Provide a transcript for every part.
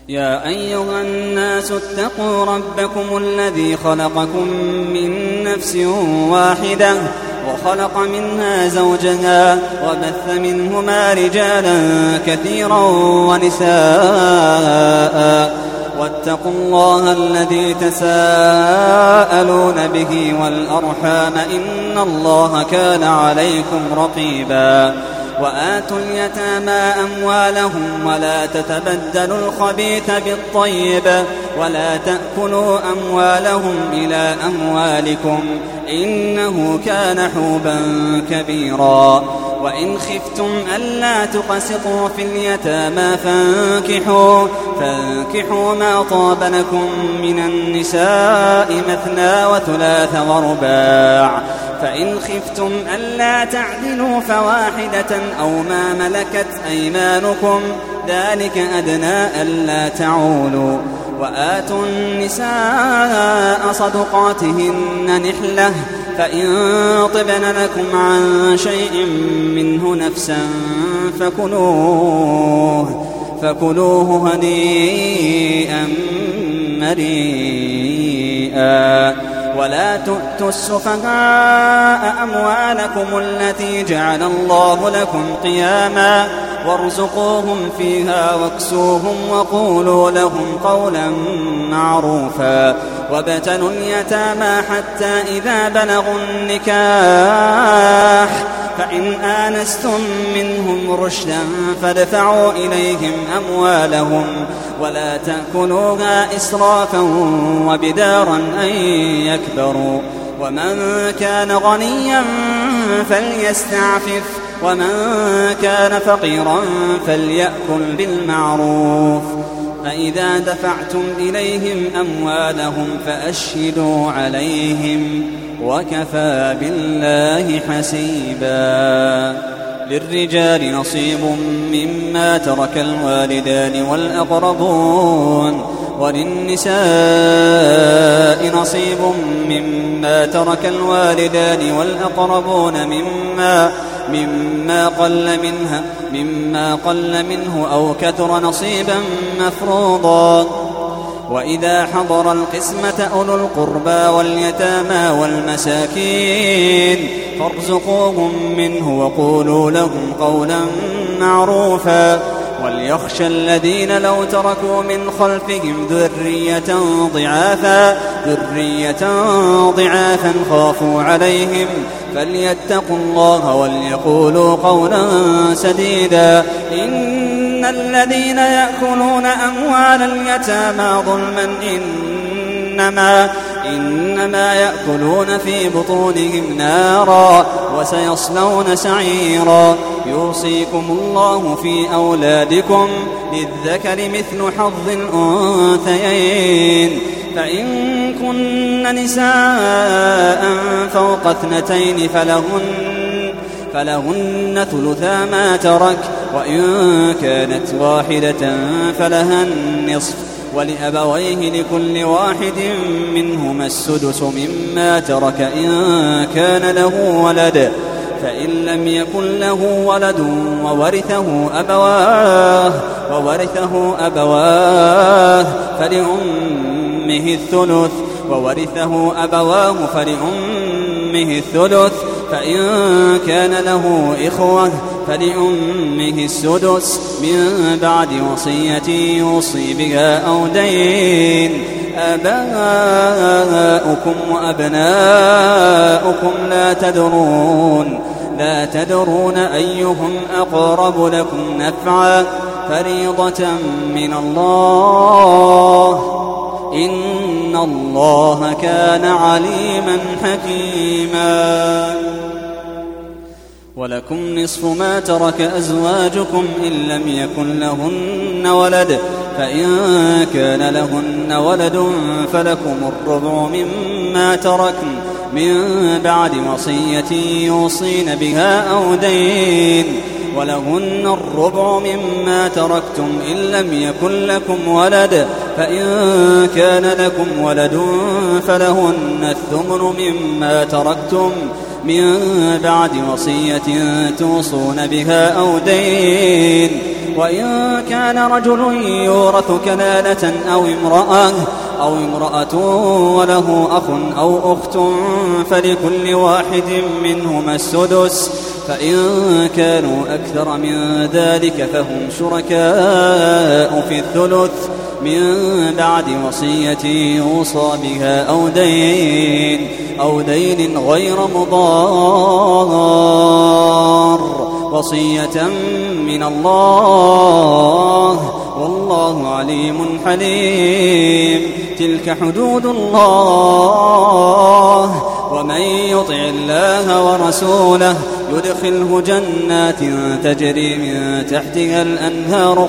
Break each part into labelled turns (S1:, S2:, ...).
S1: يا أيها الناس اتقوا ربكم الذي خلقكم من نفس واحدة وخلق منها زوجها وبث منهما رجالا كثيرا ونساء واتقوا الله الذي تساءلون به والأرحام إن الله كان عليكم رقيبا وآتوا اليتامى أموالهم ولا تتبدلوا الخبيث بالطيب ولا تأكلوا أموالهم إلى أموالكم إنه كان حوبا كبيرا وإن خفتم ألا تقسطوا في اليتامى فانكحوا ما طاب لكم من النساء مثنى وثلاث ورباع فإن خفتم ألا تعدلوا فواحدة أو ما ملكت أيمانكم ذلك أدنى ألا تعولوا وآتوا النساء صدقاتهن نحلة فإن طبن لكم عن شيء منه نفسا فكلوه هنيئا مريئا ولا تؤتوا السفهاء أموالكم التي جعل الله لكم قياما وارزقوهم فيها واكسوهم وقولوا لهم قولا معروفا وابتلوا اليتامى حتى إذا بلغوا النكاح فإن آنستم منهم رشدا فادفعوا إليهم أموالهم ولا تأكلوها إسرافا وبدارا أن يكبروا ومن كان غنيا فليستعفف ومن كان فقيرا فليأكل بالمعروف فإذا دفعتم إليهم أموالهم فأشهدوا عليهم وكفى بالله حسيبا للرجال نصيب مما ترك الوالدان والأقربون وللنساء نصيب مما ترك الوالدان والأقربون مما قل منه أو كثر نصيبا مفروضا وإذا حضر القسمة أولو القربى واليتامى والمساكين فارزقوهم منه وقولوا لهم قولا معروفا وليخشى الذين لو تركوا من خلفهم ذرية ضعافا خافوا عليهم فليتقوا الله وليقولوا قولا سديدا إن الذين يأكلون أموال اليتامى ظلما إنما يأكلون في بطونهم نارا وسيصلون سعيرا يوصيكم الله في أولادكم للذكر مثل حظ الأنثيين فإن كن نساء فوق 2 فلهن ثلثا ما ترك وإن كانت واحدة فلها النصف ولأبويه لكل واحد منهما السدس مما ترك إن كان له ولد فإن لم يكن له ولد وورثه أبواه فلأمه الثلث فإن كان له إخوة فلأمه السدس من بعد وصية يوصي بها أو دين آباؤكم وأبناؤكم لا تدرون أيهم أقرب لكم نفعا فريضة من الله إن الله كان عليما حكيما ولكم نصف ما ترك أزواجكم إن لم يكن لهن ولد فإن كان لهن ولد فلكم الربع مما تركن من بعد وصية يوصين بها أو دين ولهن الربع مما تركتم إن لم يكن لكم ولد فإن كان لكم ولد فلهن الثمن مما تركتم من بعد وصية توصون بها أو دين. وإن كان رجل يورث كلالة أو امرأة وله أخ أو أخت فلكل واحد منهما السدس، فإن كانوا أكثر من ذلك فهم شركاء في الثلث من بعد وصية يوصى بها أو دين غير مضار، وصية من الله والله عليم حليم. تلك حدود الله، ومن يطع الله ورسوله يدخله جنات تجري من تحتها الأنهار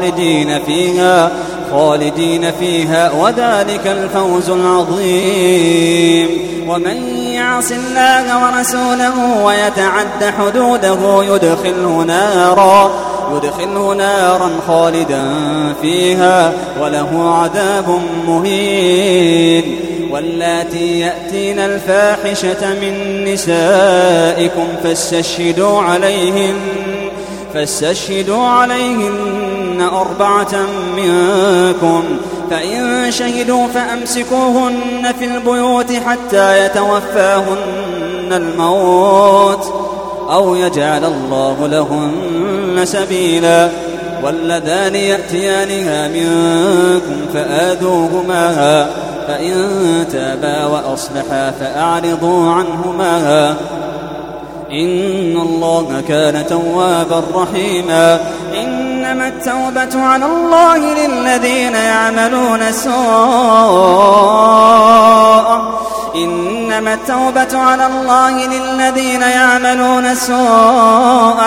S1: خالدين فيها وذلك الفوز العظيم. ومن يعص الله ورسوله ويتعد حدوده يدخله نارا خالدا فيها وله عذاب مهين. واللاتي يأتين الفاحشة من نسائكم فاستشهدوا عليهن 4 منكم، فإن شهدوا فأمسكوهن في البيوت حتى يتوفاهن الموت أو يجعل الله لهن سبيلا. واللذان يأتيانها منكم فآذوهما، فإن تابا وأصلحا فأعرضوا عنهما، إن الله كان توابا رحيما. إنما التوبة على الله للذين يعملون السوء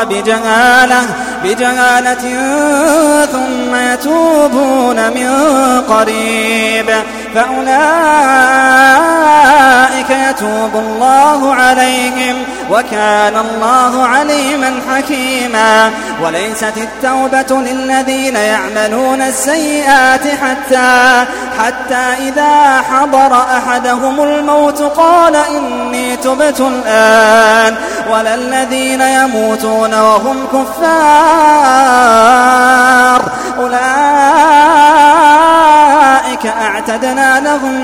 S1: بجهالة ثم يتوبون من قريب فأولئك يتوب الله عليهم وكان الله عليما حكيما. وليست التوبة للذين يعملون السيئات حتى إذا حضر أحدهم الموت قال إني تبت الآن، ولا الذين يموتون وهم كفار أولئك أعتدنا لهم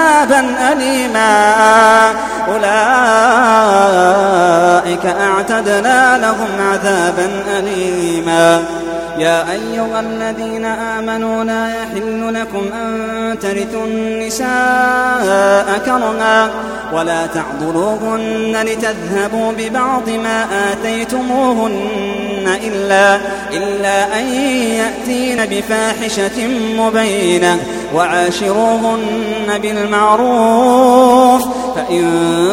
S1: عذابا أليما. يا أيها الذين آمنوا لا يحل لكم أن ترثوا النساء كرها ولا تعضلوهن لتذهبوا ببعض ما آتيتموهن إلا أن يأتين بفاحشة مبينة وعاشروهن بالمعروف، فإن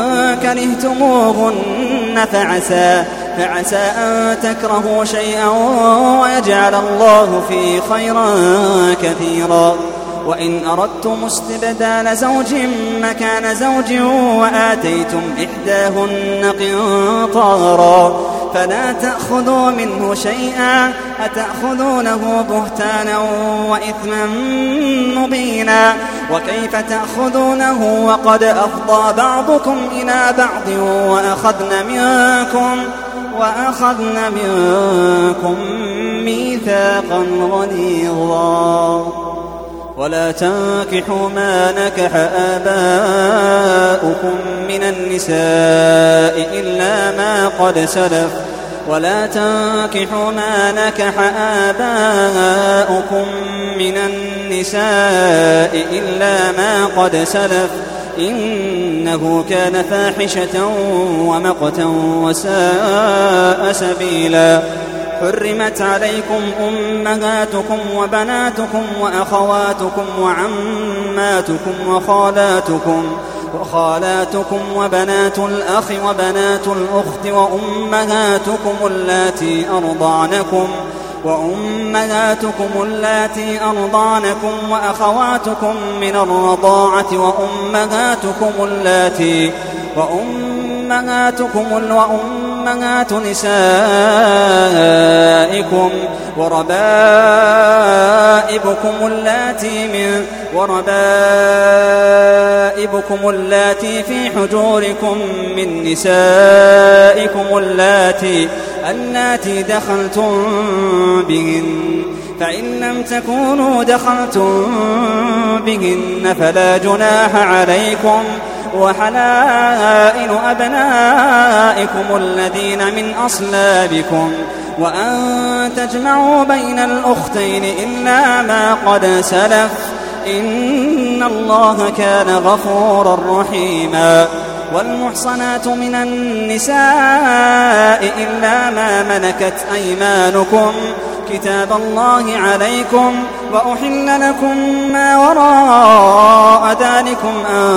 S1: كرهتموهن فعسى أن تكرهوا شيئا ويجعل الله فيه خيرا كثيرا. وإن أردتم استبدال زوج مكان زوج وآتيتم إحداهن قنطارا فلا تأخذوا منه شيئا أتأخذونه بهتانا وإثما مبينا. وكيف تأخذونه وقد أفضى بعضكم إلى بعض وأخذن منكم ميثاقا غليظا. ولا تنكحوا ما نكح آباؤكم من النساء إلا ما قد سلف إنه كان فاحشة ومقتا وساء سبيلا. حرمت عليكم أمهاتكم وبناتكم وأخواتكم وعماتكم وخالاتكم وبنات الأخ وبنات الأخت وأمهاتكم اللاتي أرضعنكم وأخواتكم من الرضاعة وأمهاتكم أمهات نسائكم وربائبكم اللاتي في حجوركم من نسائكم اللاتي دخلتم بهن، فإن لم تكونوا دخلتم بهن فلا جناح عليكم، وحلائل أبنائكم الذين من أصلابكم، وأن تجمعوا بين الأختين إلا ما قد سلف، إن الله كان غفورا رحيما. والمحصنات من النساء إلا ما ملكت أيمانكم كتاب الله عليكم، وأحل لكم ما وراء ذلكم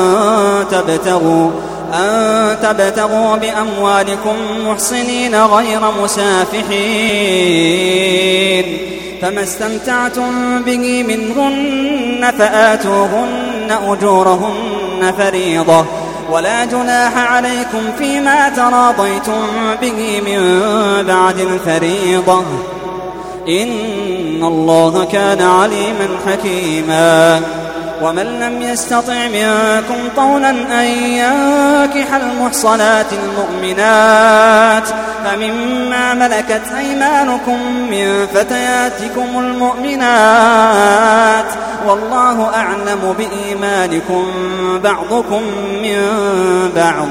S1: أن تبتغوا بأموالكم محصنين غير مسافحين، فما استمتعتم به منهن فآتوهن أجورهن فريضة، ولا جناح عليكم فيما تراضيتم به من بعد الفريضة، إن الله كان عليما حكيما. ومن لم يستطع منكم طولا أن ينكح المحصنات المؤمنات فمما ملكت أيمانكم من فتياتكم المؤمنات، والله أعلم بإيمانكم بعضكم من بعض،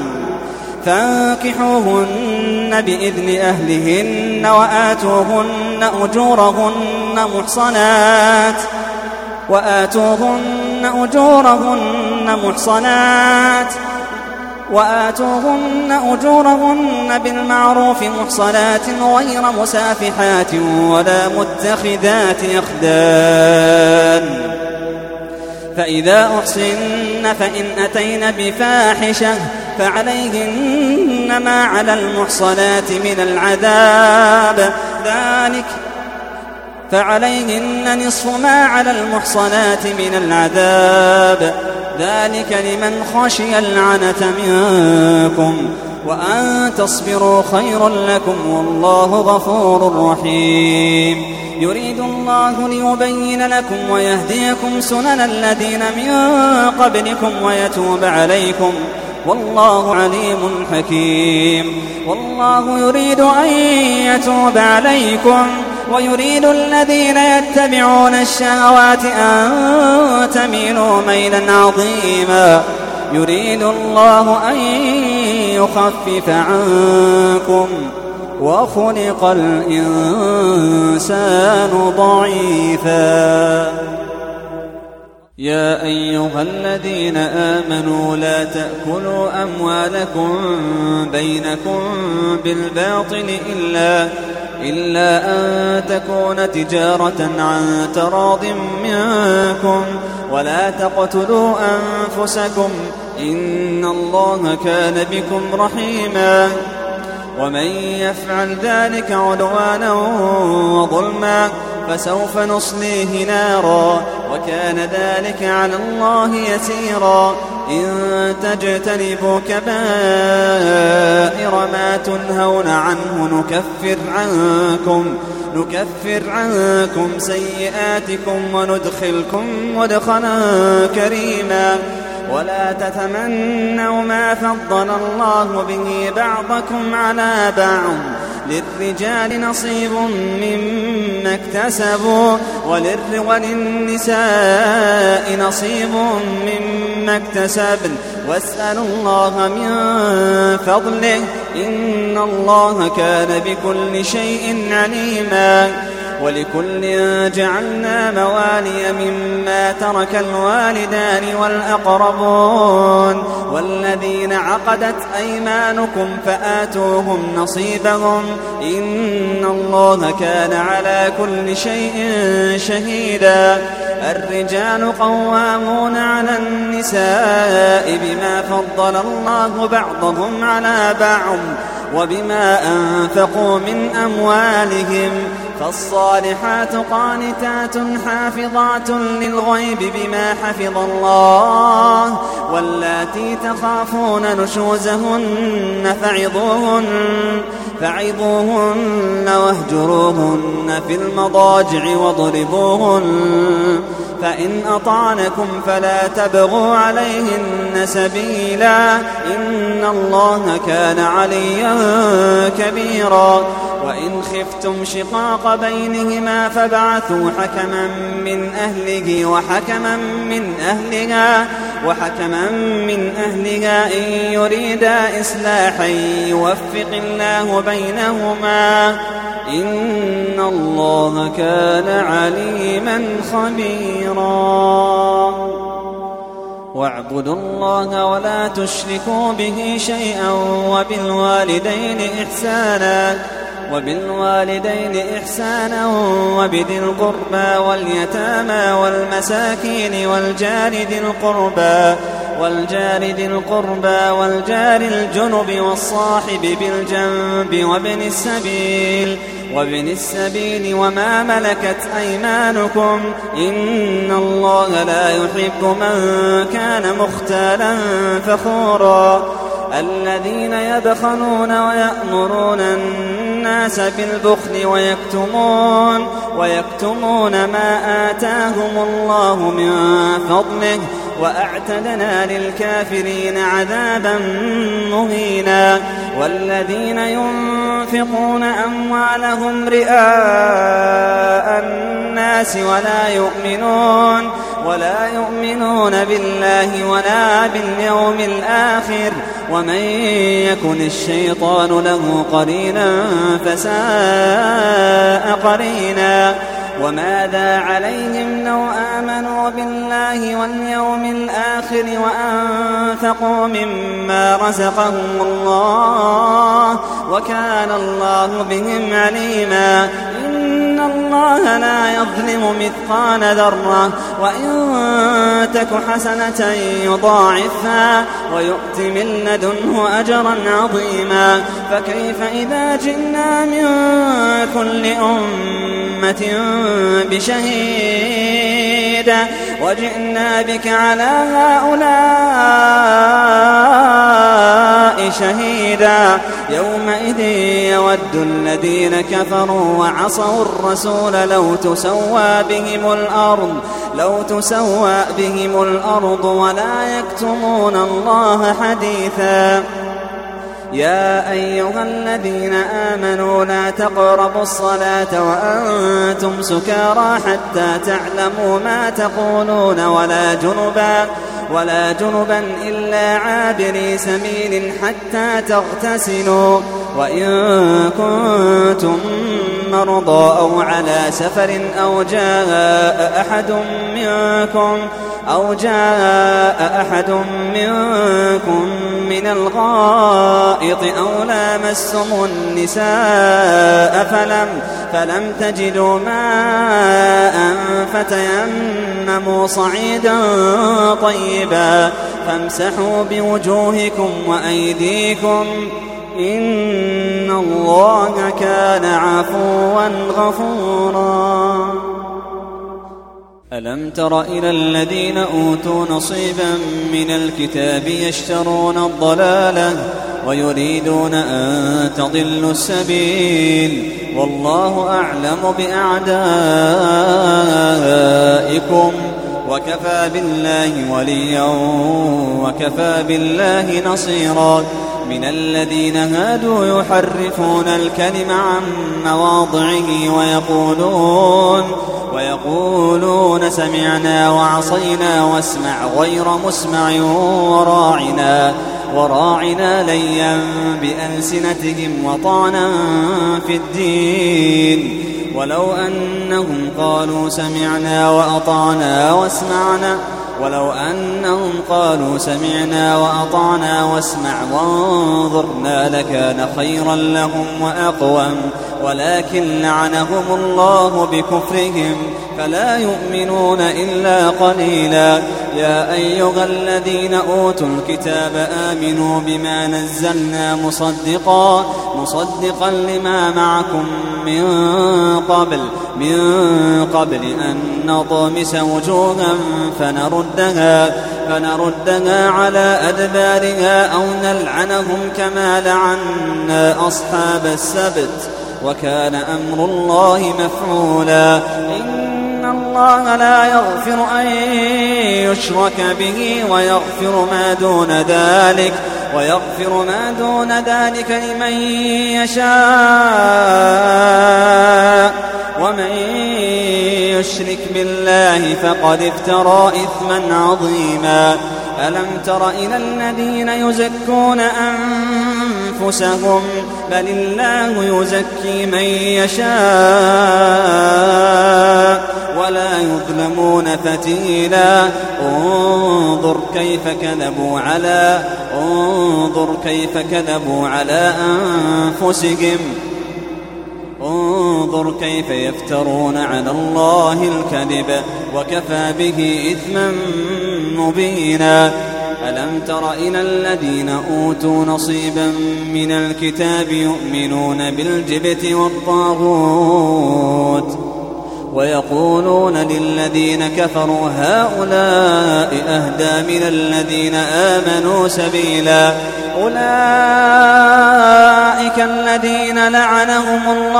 S1: فانكحوهن بإذن أهلهن وآتوهن أجورهن بالمعروف محصنات غير مسافحات ولا متخذات أخدان، فإذا أحصن فإن أتين بفاحشة فعليهن ما على المحصنات من العذاب، فعليهن نصف ما على المحصنات من العذاب، ذلك لمن خشي العنة منكم، وأن تصبروا خير لكم، والله غفور رحيم. يريد الله ليبين لكم ويهديكم سنن الذين من قبلكم ويتوب عليكم، والله عليم حكيم. والله يريد أن يتوب عليكم ويريد الذين يتبعون الشهوات أن تميلوا ميلا عظيما، يريد الله أن يخفف عنكم، وخلق الإنسان ضعيفا. يا أيها الذين آمنوا لا تأكلوا أموالكم بينكم بالباطل إلا أن تكون تجارة عن تراض منكم، ولا تقتلوا أنفسكم إن الله كان بكم رحيما، ومن يفعل ذلك عدوانا وظلما فسوف نصليه نارا، وكان ذلك على الله يسيرا. إن تجتنبوا كبائر ما تنهون عنه نكفر عنكم سيئاتكم وندخلكم مدخلا كريما. ولا تتمنوا ما فضل الله به بعضكم على بعض، للرجال نصيب مما اكتسبوا وللنساء نصيب مما اكتسبن، واسألوا الله من فضله إن الله كان بكل شيء عليما. ولكل جعلنا موالي مما ترك الوالدان والأقربون والذين عقدت أيمانكم فآتوهم نصيبهم إن الله كان على كل شيء شهيدا. الرجال قوامون على النساء بما فضل الله بعضهم على بعض وبما أنفقوا من أموالهم، فالصالحات قانتات حافظات للغيب بما حفظ الله واللاتي تخافون نشوزهن فعظوهن واهجروهن في المضاجع واضربوهن فإن أطعنكم فلا تبغوا عليهن سبيلا إن الله كان عليا كبيرا وإن خفتم شقاق بينهما فابعثوا حكما من أهله وحكما من أهلها إن يريدا إصلاحا يوفق الله بينهما إن الله كان عليما خبيرا واعبدوا الله ولا تشركوا به شيئا وبالوالدين إحسانا وبذي القربى واليتامى والمساكين والجار الجنب والصاحب بالجنب وابن السبيل وما ملكت أيمانكم إن الله لا يحب من كان مختالا فخورا الذين يبخلون ويأمرون الناس بالبخل ويكتمون ما آتاهم الله من فضله وأعتدنا للكافرين عذابا مهينا والذين ينفقون أموالهم رئاء الناس ولا يؤمنون بالله ولا باليوم الآخر ومن يكن الشيطان له قرينا فساء قرينا وماذا عليهم لو آمنوا بالله واليوم الآخر وأنفقوا مما رزقهم الله وكان الله بهم عليما إن الله لا يظلم مثقال ذرة وإن تك حسنة يضاعفها ويؤت من لدنه أجرا عظيما فكيف إذا جئنا من كل أمة بشهيد وجئنا بك على هؤلاء شهيدا يومئذ يود الذين كفروا وعصوا الرسول لو تسوى بهم الأرض ولا يكتمون الله حديثا يا أيها الذين آمنوا لا تقربوا الصلاة وأنتم سكارى حتى تعلموا ما تقولون ولا جنبا إلا عابري سبيل حتى تغتسلوا وإن كنتم مرضى أو على سفر أو جاء أحد منكم من الغائط أو لامستم النساء فلم تجدوا ماء فتيمموا صعيدا طيبا فامسحوا بوجوهكم وأيديكم إن الله كان عفوا غفورا ألم تر إلى الذين أوتوا نصيبا من الكتاب يشترون الضلالة ويريدون أن تضلوا السبيل والله أعلم بأعدائكم وكفى بالله وليا وكفى بالله نصيرا من الذين هادوا يحرفون الكلم عن مواضعه ويقولون سمعنا وعصينا واسمع غير مسمع وراعنا ليا بألسنتهم وطعنا في الدين ولو أنهم قالوا سمعنا وأطعنا واسمع وانظرنا لكان خيرا لهم وأقوم ولكن لعنهم الله بكفرهم فلا يؤمنون إلا قليلا يا أيها الذين أوتوا الكتاب آمنوا بما نزلنا مصدقا لما معكم من قبل أن نطمس وجوها فنردها على أدبارها أو نلعنهم كما لعنا أصحاب السبت وكان أمر الله مفعولا. إن الله لا يغفر أن يشرك به ويغفر ما دون ذلك لمن يشاء ومن يشرك بالله فقد افترى إثما عظيما. ألم تر إلى الذين يزكون أنفسهم بل الله يزكي من يشاء ولا يظلمون فتيلا. انظر كيف كذبوا على أنفسهم. انظر كيف يفترون على الله الكذب وكفى به إثما مبينا. ألم تر إلى الذين أوتوا نصيبا من الكتاب يؤمنون بالجبت والطاغوت ويقولون للذين كفروا هؤلاء أهدى من الذين آمنوا سبيلا. أولئك الذين لعنهم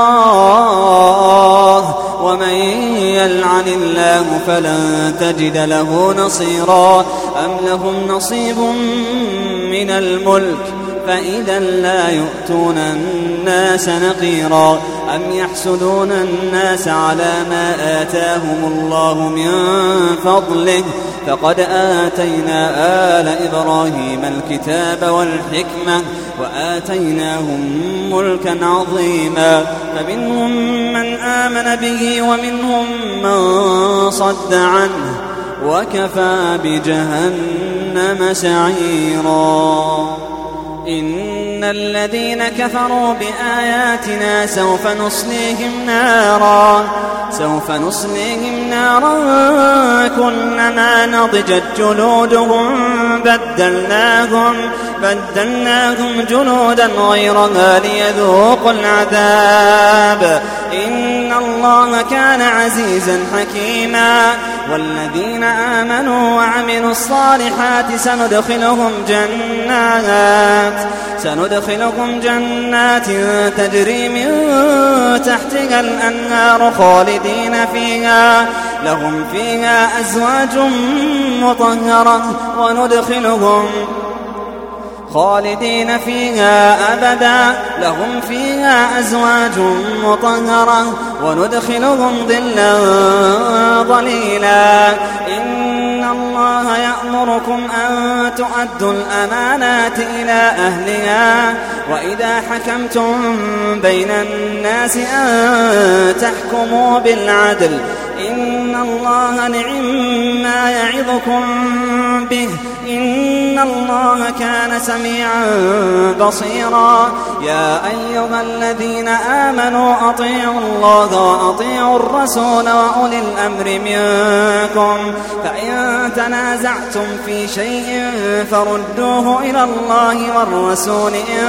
S1: الله ومن يلعن الله فلن تجد له نصيرا. أم لهم نصيب من الملك فإذا لا يؤتون الناس نقيرا. أم يحسدون الناس على ما آتاهم الله من فضله فقد آتينا آل إبراهيم الكتاب والحكمة وآتيناهم ملكا عظيما. فمنهم من آمن به ومنهم من صد عنه وكفى بجهنم سعيرا. إن الذين كفروا بآياتنا سوف نصليهم نارا كلما نضجت جلودهم بدلناهم جلودا غيرها ليذوقوا العذاب. إن الله كان عزيزا حكيما. والذين آمنوا وعملوا الصالحات سندخلهم جنات تجري من تحتها الأنهار خالدين فيها لهم فيها أزواج مطهرة خالدين فيها أبدا لهم فيها أزواج مطهرة وندخلهم ظلا ظليلا. إن الله يأمركم أن تؤدوا الأمانات إلى أهلها وإذا حكمتم بين الناس أن تحكموا بالعدل. إن الله نعما يعظكم به إن الله كان سميعا بصيرا. يا أيها الذين آمنوا أطيعوا الله وأطيعوا الرسول وأولي الأمر منكم فإن تنازعتم في شيء فردوه إلى الله والرسول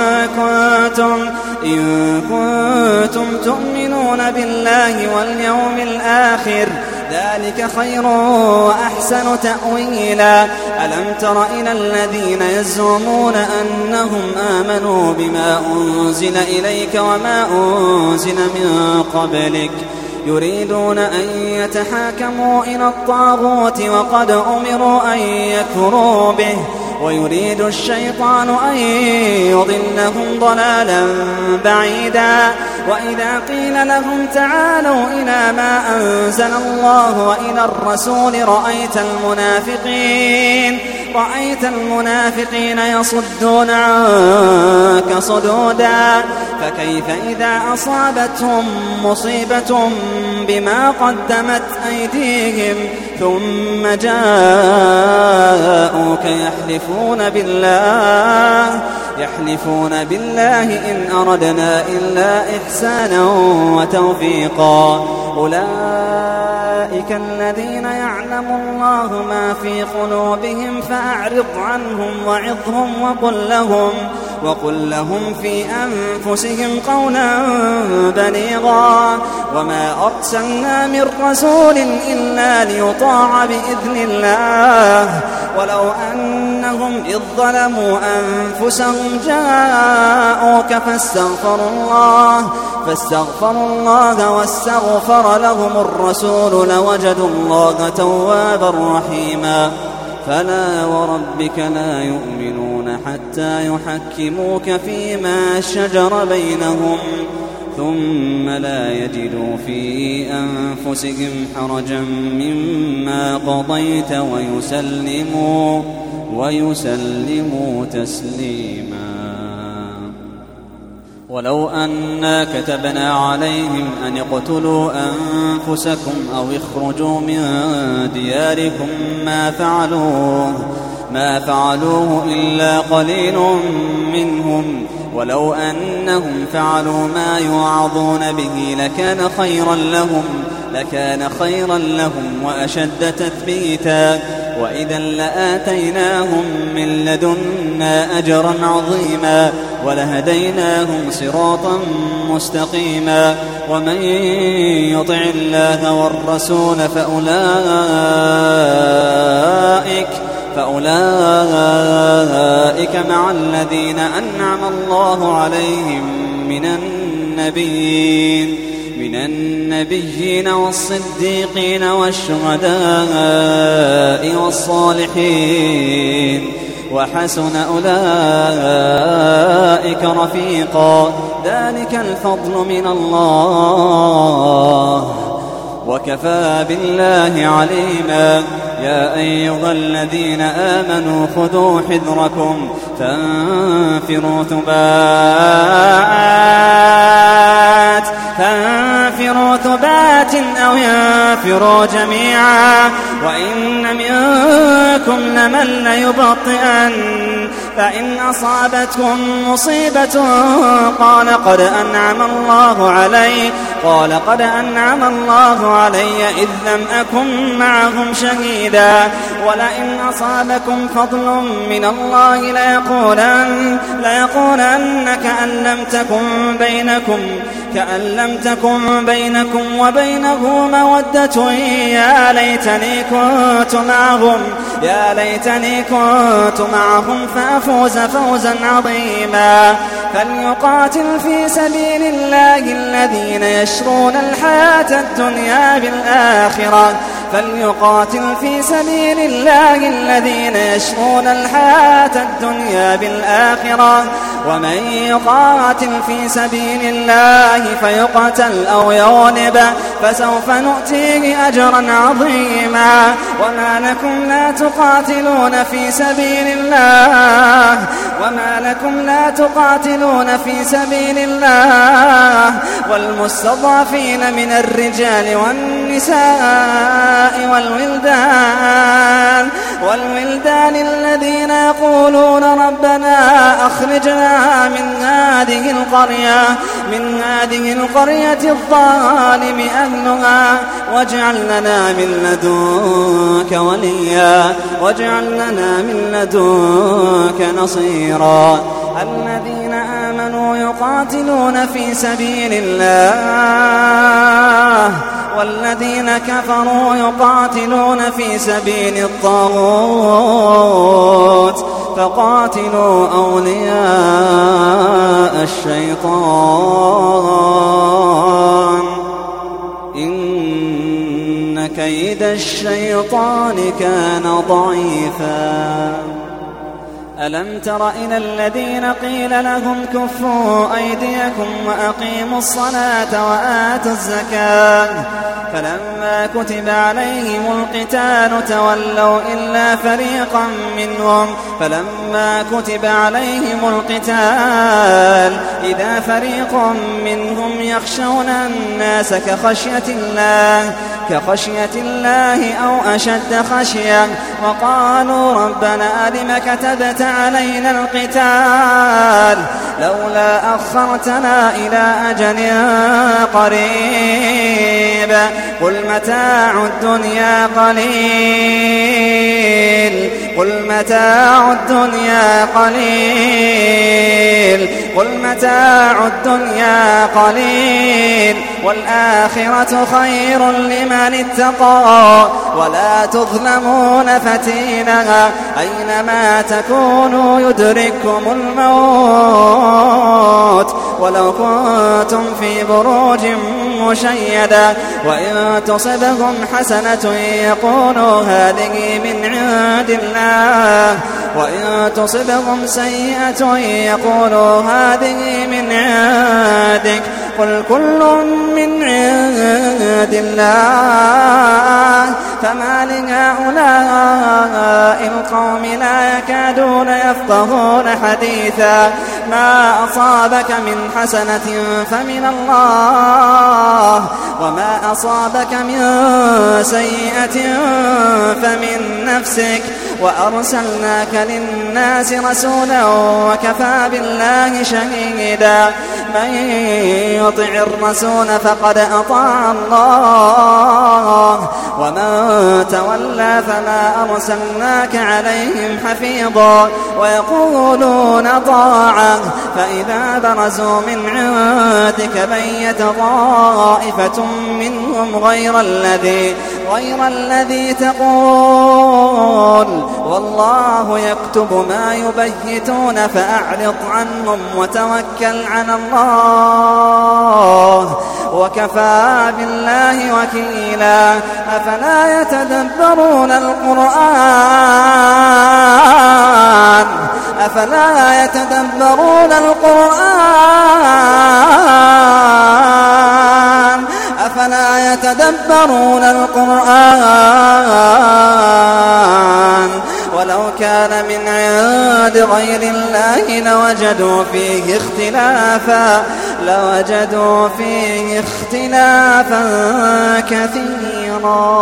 S1: إن كنتم تؤمنون بالله واليوم الآخر ذلك خير وأحسن تأويلا. ألم تر إلى الذين يزعمون أنهم آمنوا بما أنزل إليك وما أنزل من قبلك يريدون أن يتحاكموا إلى الطاغوت وقد أمروا أن يكفروا به ويريد الشيطان أن يضلهم ضلالا بعيدا. وإذا قيل لهم تعالوا إلى ما أنزل الله وإلى الرسول رأيت المنافقين يصدون عنك صدودا. فكيف إذا أصابتهم مصيبة بما قدمت أيديهم ثم جاءوك يحلفون بالله إن أردنا إلا إحسانا وتوفيقا. أولئك أولئك الذين يعلم الله ما في قلوبهم فأعرض عنهم وعظهم وقل لهم في أنفسهم قولا بليغا وما أرسلنا من رسول إلا ليطاع بإذن الله ولو أنهم إذ ظلموا أنفسهم جاءوك فاستغفروا الله واستغفر لهم الرسول لوجدوا الله توابا رحيما فلا وربك لا يؤمنون حتى يحكموك فيما شجر بينهم ثم لا يجدوا في أنفسهم حرجا مما قضيت ويسلموا تسليما. ولو أنا كتبنا عليهم أن اقتلوا أنفسكم أو اخرجوا من دياركم ما فعلوه إلا قليل منهم ولو أنهم فعلوا ما يوعظون به لكان خيرا لهم وأشد تثبيتا وإذا لآتيناهم من لدنا أجرا عظيما ولهديناهم صراطا مستقيما. ومن يطع الله والرسول فأولئك مع الذين أنعم الله عليهم من النبيين والصديقين والشهداء والصالحين وحسن أولئك رفيقا ذلك الفضل من الله وكفى بالله عليما. يا أيها الذين آمنوا خذوا حذركم فانفروا ثبات أو ينفروا جميعا وإن منكم لمن ليبطئن فإن أصابتكم مصيبة قال قد أنعم الله علي إذ لم أكن معهم شهيدا ولئن أصابكم فضل من الله ليقولن كأن لم تكن بينكم وبينه مودة يا ليتني كنت معهم فأفوز فوزا عظيما. فليقاتل في سبيل الله الذين يشرون الحياة الدنيا بالآخرة ومن يقاتل في سبيل الله فيقتل أو يغلب فسوف نؤتيه أجرا عظيما. وما لكم لا تقاتلون في سبيل الله والمستضعفين من الرجال والنساء والولدان الذين يقولون ربنا أخرجنا من هذه القرية الظالم أهلها واجعل لنا من لدنك نصيرا. الذين آمنوا يقاتلون في سبيل الله والذين كفروا يقاتلون في سبيل الطاغوت فقاتلوا أولياء الشيطان إن كيد الشيطان كان ضعيفا. ألم تر إلى الذين قيل لهم كفوا أيديكم وأقيموا الصلاة وآتوا الزكاة فلما كتب عليهم القتال تولوا إلا فريقا منهم فلما كتب عليهم القتال إذا فريق منهم يخشون الناس كخشية الله أو أشد خشية وقالوا ربنا لم كتبت علينا القتال لولا أخرتنا إلى أجل قريب قل متاع الدنيا قليل قل متاع الدنيا قليل قل متاع الدنيا قليل والآخرة خير لمن اتقى ولا تظلمون فتيلا أينما تكونوا يدرككم الموت ولو كنتم في بروج مشيدة وإن تصبهم حسنة يقولوا هذه من عند الله وإن تصبهم سيئة يقولوا هذه من عندك قل كل من عند الله فما لهؤلاء القوم لا يكادون يفقهون حديثا ما أصابك من حسنة فمن الله وما أصابك من سيئة فمن نفسك وأرسلناك للناس رسولا وكفى بالله شهيدا من يطع الرسول فقد أطاع الله ومن تولى فما أرسلناك عليهم حفيظا ويقولون طاعة فإذا برزوا من عندك بيت طائفة منهم غير الذي تقول والله يكتب ما يبيتون فأعرض عنهم وتوكل على الله وكفى بالله وكيلا أفلا يتدبرون القرآن أفلا يتدبرون القرآن ولو كان من عند غير الله لوجدوا فيه اختلافا كثيرا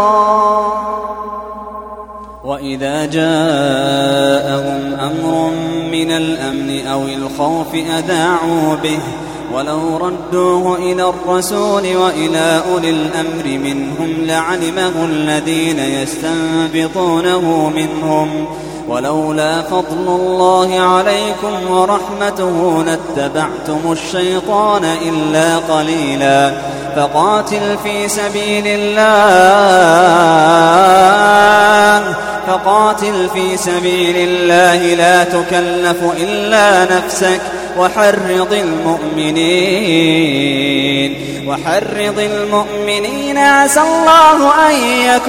S1: وإذا جاءهم أمر من الأمن أو الخوف أذاعوا به ولو ردوه إلى الرسول وإلى أولي الأمر منهم لعلمه الذين يستنبطونه منهم ولولا فضل الله عليكم ورحمته لاتبعتم الشيطان إلا قليلا فقاتل في سبيل الله لا تكلف إلا نفسك وحرض المؤمنين عسى الله أن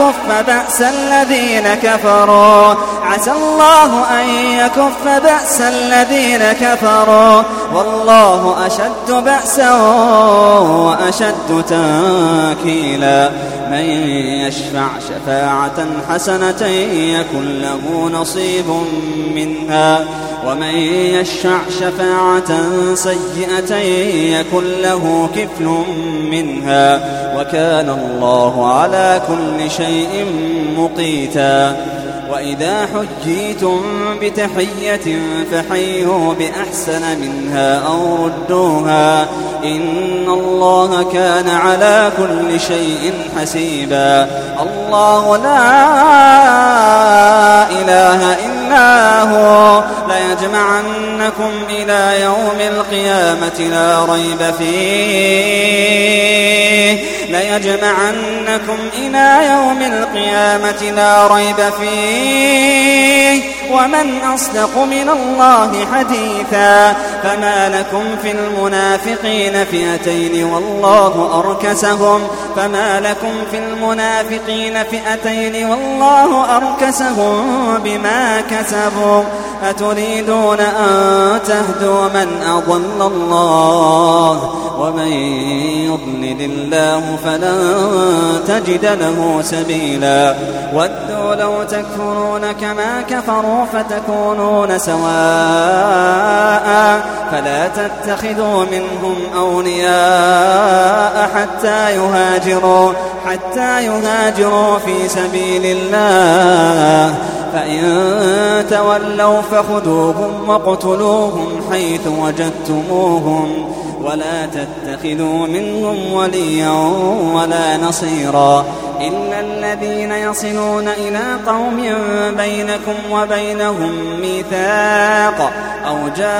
S1: يكف بأس الذين كفروا والله أشد بأسا وأشد تنكيلا من يشفع شفاعة حسنة يكن له نصيب منها ومن يشفع شفاعة سيئة يكن له كفل منها وكان الله على كل شيء مقيتا وإذا حجيتم بتحية فحيوا بأحسن منها أو ردوها إن الله كان على كل شيء حسيبا الله لا إله إلا هو ليجمعنكم إلى يوم القيامة لا ريب فيه ومن أصدق من الله حديثا فما لكم في المنافقين فئتين والله أركسهم بما كسبوا أتريدون أن تهدوا من أضل الله ومن يضلل الله فلن تجد له سبيلا ودوا لو تكفرون كما كفروا فتكونون سواء فلا تتخذوا منهم أولياء حتى يهاجروا في سبيل الله فإن تولوا فخذوهم واقتلوهم حيث وجدتموهم ولا تتخذوا منهم وليا ولا نصيرا إلا الذين يصلون إلى قوم بينكم وبينهم ميثاق أو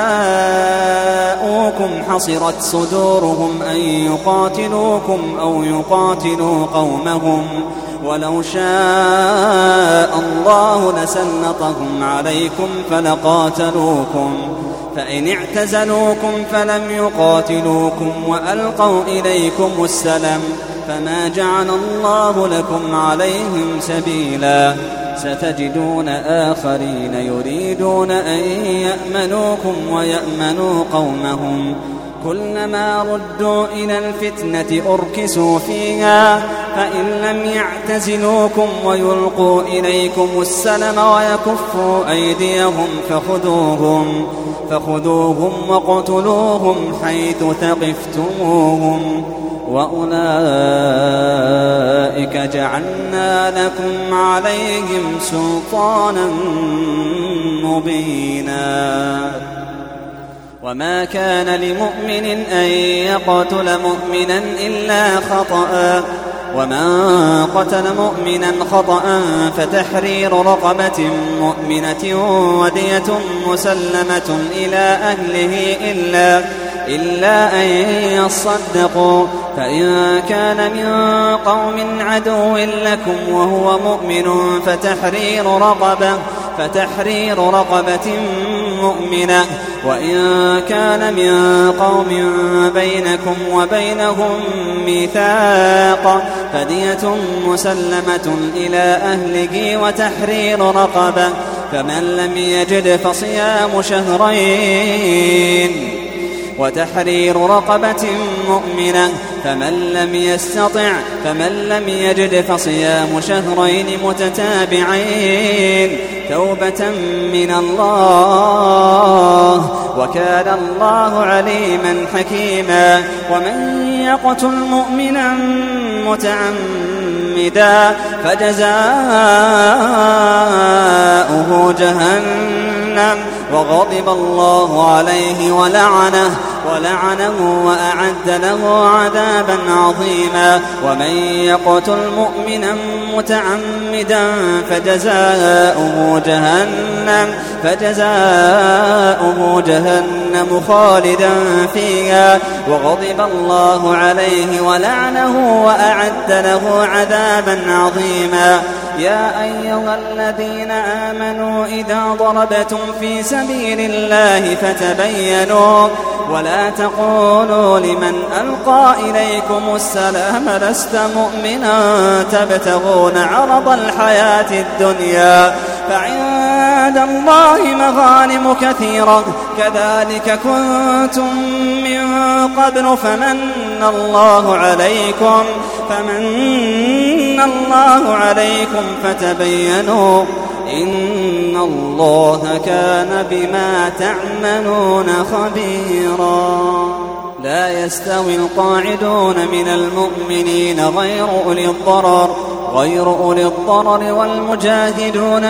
S1: جاءوكم حصرت صدورهم أن يقاتلوكم أو يقاتلوا قومهم ولو شاء الله لسلطهم عليكم فلقاتلوكم فإن اعتزلوكم فلم يقاتلوكم وألقوا إليكم السلم فما جعل الله لكم عليهم سبيلا ستجدون آخرين يريدون أن يأمنوكم ويأمنوا قومهم كلما ردوا إلى الفتنة أركسوا فيها فإن لم يعتزلوكم ويلقوا إليكم السلم ويكفوا أيديهم فخذوهم وقتلوهم حيث ثقفتموهم وأولئك جعلنا لكم عليهم سلطانا مبينا وما كان لمؤمن أن يقتل مؤمنا إلا خطأ ومن قتل مؤمنا خطأ فتحرير رقبة مؤمنة ودية مسلمة إلى أهله إلا أن يصدقوا فإن كان من قوم عدو لكم وهو مؤمن فتحرير رقبة مؤمنة وإن كان من قوم بينكم وبينهم ميثاق فدية مسلمة إلى أهله وتحرير رقبة فمن لم يجد فصيام شهرين وتحرير رقبة مؤمنة فمن لم يجد فصيام شهرين متتابعين توبة من الله وكان الله عليما حكيما ومن يقتل مؤمنا متعمدا فجزاؤه جهنم وغضب الله عليه ولعنه وأعد له عذابا عظيما ومن يقتل مؤمنا متعمدا فجزاؤه جهنم خالدا فيها وغضب الله عليه ولعنه وأعد له عذابا عظيما يا أيها الذين آمنوا إذا ضربتم في سبيل الله فتبينوا ولا تقولوا لمن ألقى إليكم السلام لست مؤمنا تبتغون عرض الحياة الدنيا فعند الله مغانم كثيرة كذلك كنتم من قبل فمن الله عليكم فتبينوا إن الله كان بما تعملون خبيرا لا يستوي القاعدون من المؤمنين غير أولي الضرر والمجاهدون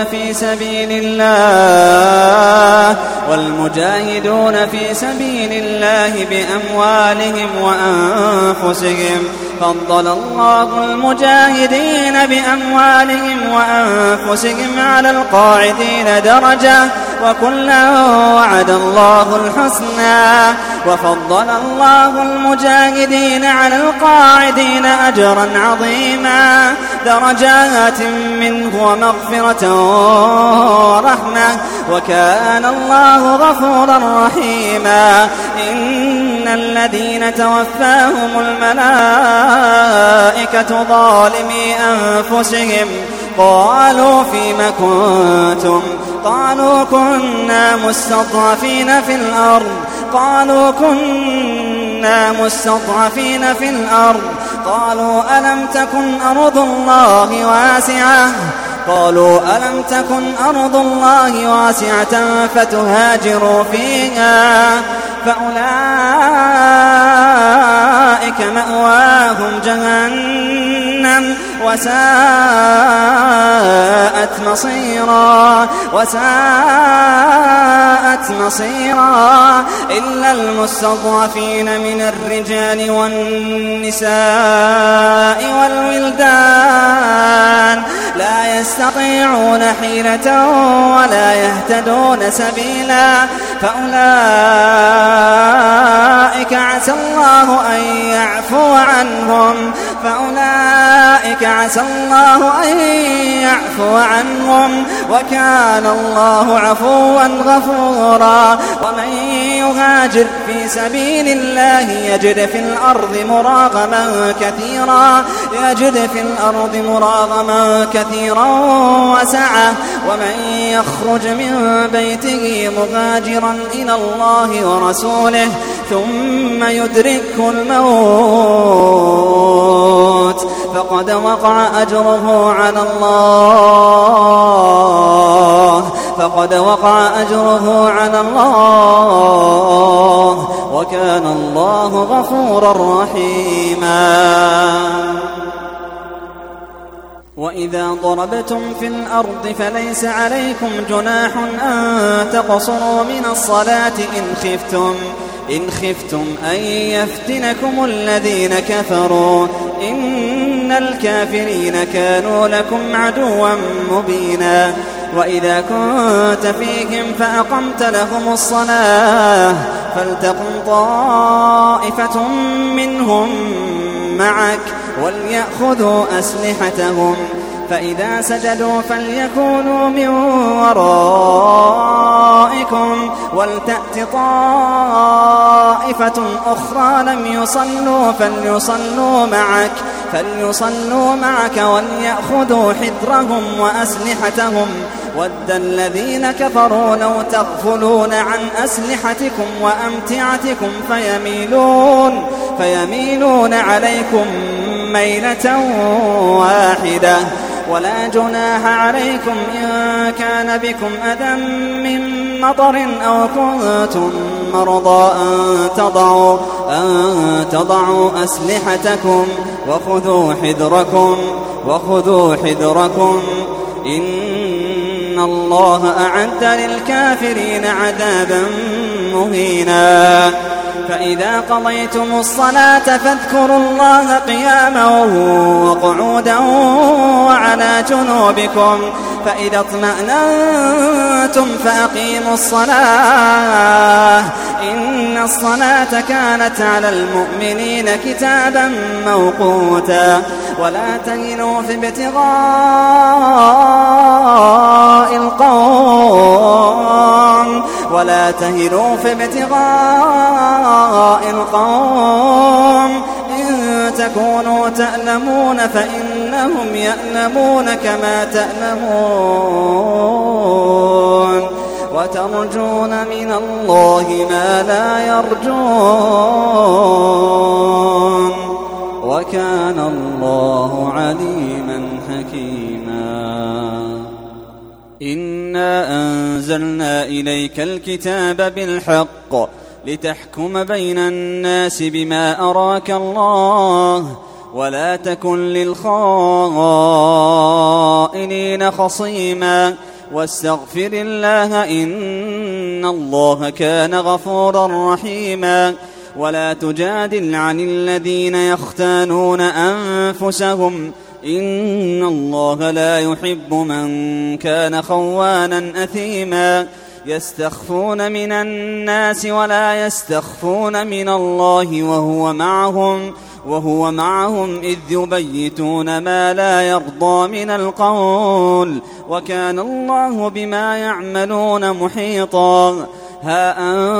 S1: في سبيل الله بأموالهم وأنفسهم فضل الله المجاهدين بأموالهم وأنفسهم على القاعدين درجة وكلا وعد الله الحسنى وفضل الله المجاهدين على القاعدين أجرا عظيما درجات منه ومغفرة ورحمة وكان الله غفورا رحيما إن الذين توفاهم الملائكة ظالمي أنفسهم قالوا فيم كنتم قالوا كنا مستضعفين في الأرض قالوا كنا كنا مستضعفين في الأرض قالوا ألم تكن أرض الله واسعة فتهاجروا فيها فأولئك مأواهم جهنم وساءت مصيرا إلا المستضعفين من الرجال والنساء والولدان لا يستطيعون حيلة ولا يهتدون سبيلا فأولئك عسى الله أن يعفو عنهم وكان الله عفوا غفورا ومن يهاجر في سبيل الله يجد في الأرض مراغما كثيرا وسعة ومن يخرج من بيته مهاجرا إلى الله ورسوله ثم يدركه الموت فقد وقع أجره على الله وكان الله غفورا رحيما وإذا ضربتم في الأرض فليس عليكم جناح أن تقصروا من الصلاة إن خفتم أن يفتنكم الذين كفروا إن الكافرين كانوا لكم عدوا مبينا وإذا كنت فيهم فأقمت لهم الصلاة فلتقم طائفة منهم معك وليأخذوا أسلحتهم فإذا سجدوا فليكونوا من ورائكم ولتأت طائفة أخرى لم يصلوا فليصلوا معك وليأخذوا حذرهم وأسلحتهم ود الذين كفروا لو تغفلون عن أسلحتكم وأمتعتكم فيميلون عليكم ميلة واحدة ولا جناح عليكم إن كان بكم أذى من مطر أو كنتم مرضى أن تضعوا أسلحتكم وخذوا حذركم إن الله أعد للكافرين عذابا مهينا فإذا قضيتم الصلاة فاذكروا الله قياما وقعودا وعلى جنوبكم فإذا اطمأننتم فأقيموا الصلاة إن الصلاة كانت على المؤمنين كتابا موقوتا ولا تهنوا في ابتغاء القوم إن تكونوا تألمون فإنهم يألمون كما تألمون وترجون من الله ما لا يرجون وكان الله عليما حكيما إنا أنزلنا إليك الكتاب بالحق لتحكم بين الناس بما أراك الله ولا تكن للخائنين خصيما واستغفر الله إن الله كان غفورا رحيما ولا تجادل عن الذين يختانون أنفسهم إن الله لا يحب من كان خوانا أثيما يستخفون من الناس ولا يستخفون من الله وهو معهم إذ يبيتون ما لا يرضى من القول وكان الله بما يعملون محيطا ها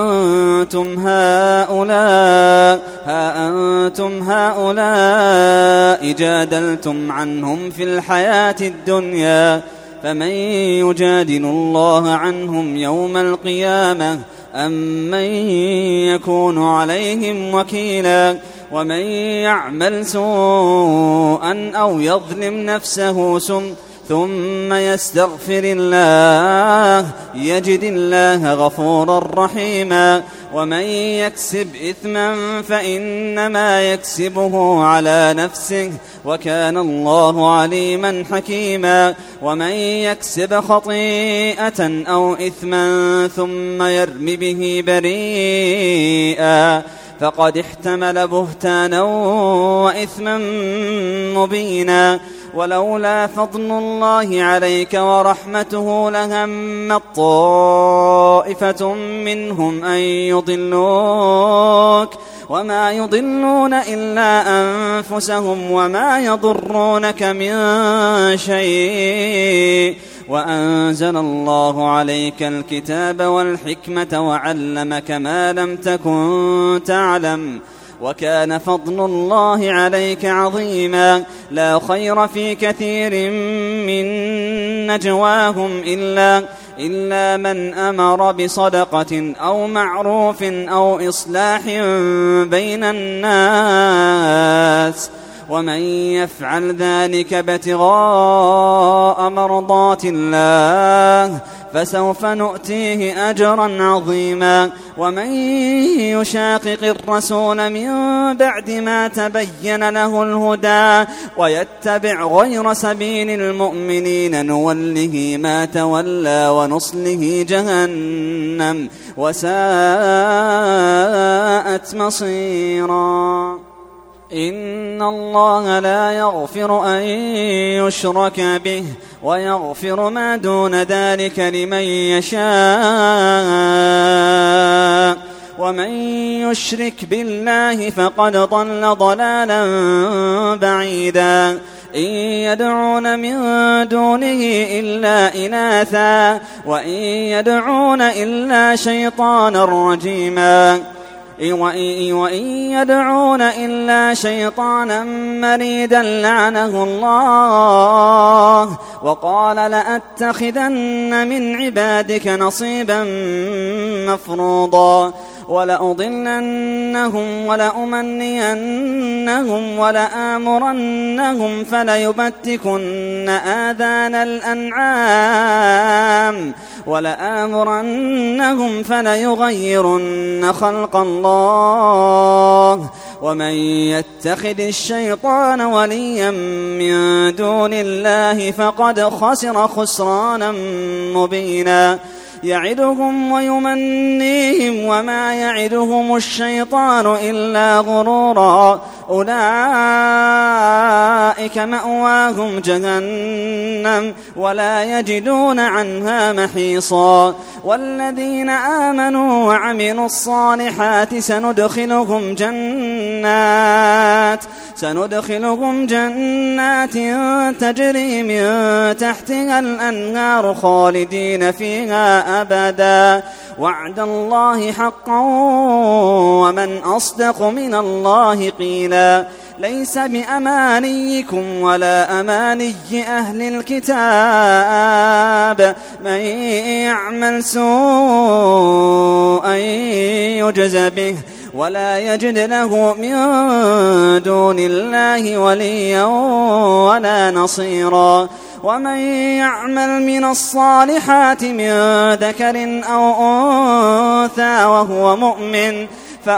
S1: أنتم هؤلاء جادلتم عنهم في الحياة الدنيا فمن يجادل الله عنهم يوم القيامة أمن يكون عليهم وكيلا ومن يعمل سوءا أو يظلم نفسه ثم يستغفر الله يجد الله غفورا رحيما ومن يكسب إثما فإنما يكسبه على نفسه وكان الله عليما حكيما ومن يكسب خطيئة أو إثما ثم يرم به بريئا فقد احتمل بهتانا وإثما مبينا ولولا فضل الله عليك ورحمته لهمت طائفة منهم أن يضلوك وما يضلون إلا أنفسهم وما يضرونك من شيء وأنزل الله عليك الكتاب والحكمة وعلمك ما لم تكن تعلم وكان فضل الله عليك عظيما لا خير في كثير من نجواهم إلا من أمر بصدقة أو معروف أو إصلاح بين الناس ومن يفعل ذلك ابتغاء مرضات الله فسوف نؤتيه أجرا عظيما ومن يشاقق الرسول من بعد ما تبين له الهدى ويتبع غير سبيل المؤمنين نوله ما تولى ونصله جهنم وساءت مصيرا إن الله لا يغفر أن يشرك به ويغفر ما دون ذلك لمن يشاء ومن يشرك بالله فقد ضل ضلالا بعيدا إن يدعون من دونه إلا إناثا وإن يدعون إلا شيطانا رجيما وإن يدعون إلا شيطانا مريدا لعنه الله وقال لأتخذن من عبادك نصيبا مفروضا ولأضلنهم ولأمنينهم ولآمرنهم فليبتكن آذان الأنعام ولآمرنهم فليغيرن خلق الله ومن يتخذ الشيطان وليا من دون الله فقد خسر خسرانا مبينا يعدهم ويمنيهم وما يعدهم الشيطان إلا غرورا أولئك مأواهم جهنم ولا يجدون عنها محيصا والذين آمنوا وعملوا الصالحات سندخلهم جنات تجري من تحتها الأنهار خالدين فيها أبدا وعد الله حقا ومن أصدق من الله قيلا ليس بأمانيكم ولا أماني أهل الكتاب من يعمل سوءا يجز به ولا يجد له من دون الله وليا ولا نصيرا ومن يعمل من الصالحات من ذكر أو أنثى وهو مؤمن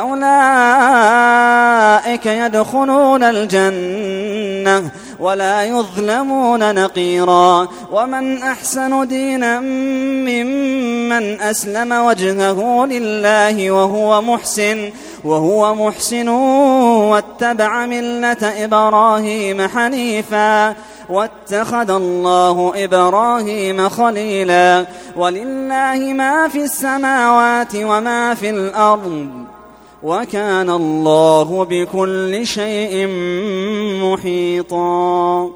S1: فأولئك يدخلون الجنة ولا يظلمون نقيرا ومن أحسن دينا ممن أسلم وجهه لله وهو محسن واتبع ملة إبراهيم حنيفا واتخذ الله إبراهيم خليلا ولله ما في السماوات وما في الأرض وكان الله بكل شيء محيطا